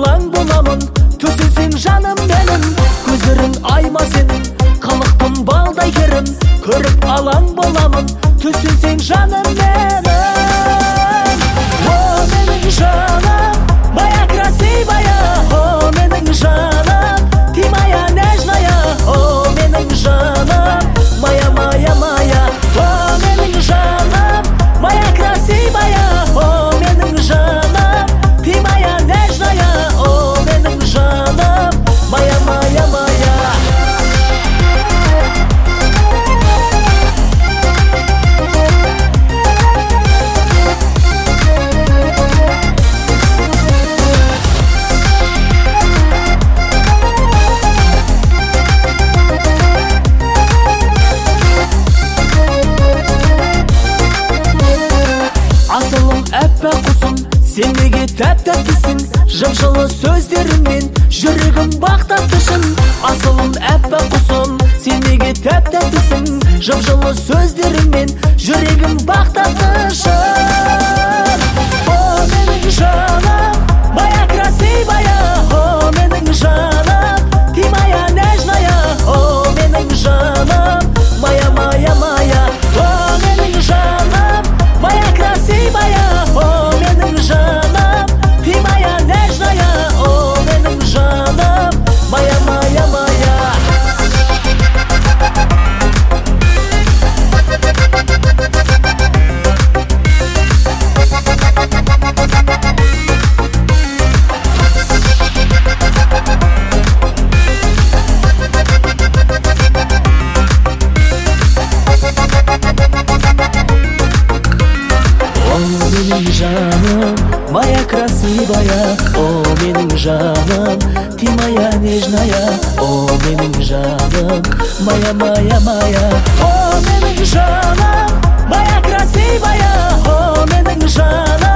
алаң боламын, түсінсең жаным менің. Көздерің айма сенің, қалықтым балдай ерім. Көріп алаң боламын, түсінсең жаным менің. О, менің жаным, моя красивая. О, менің жаным, ты моя нежная. О, менің жаным, моя, моя, моя. О, менің жаным, моя красивая. О, менің жаным, ты моя нежная. О, менің жаным, моя, моя, моя. Асылым әппақ құсым, сен неге тәп-тәттісің? Жып-жылы сөздеріңмен жүрегім бақтаттышын. Асылым әппақ құсым, сен неге тәп-тәттісің? Жып-жылы сөздеріңмен жүрегім бақтаттышын. О, менің жаным, моя красивая. О, менің жаным, ты моя нежная. О, менің жаным, моя, моя, моя. О, менің жаным, моя красивая. О, менің жаным, ты моя нежная. О, менің жаным, моя, моя, моя. Менің жаным, моя красивая. О, менің жаным, ты моя нежная. О, менің жаным, моя, моя, моя. О, менің жаным, моя красивая. О, менің жаным.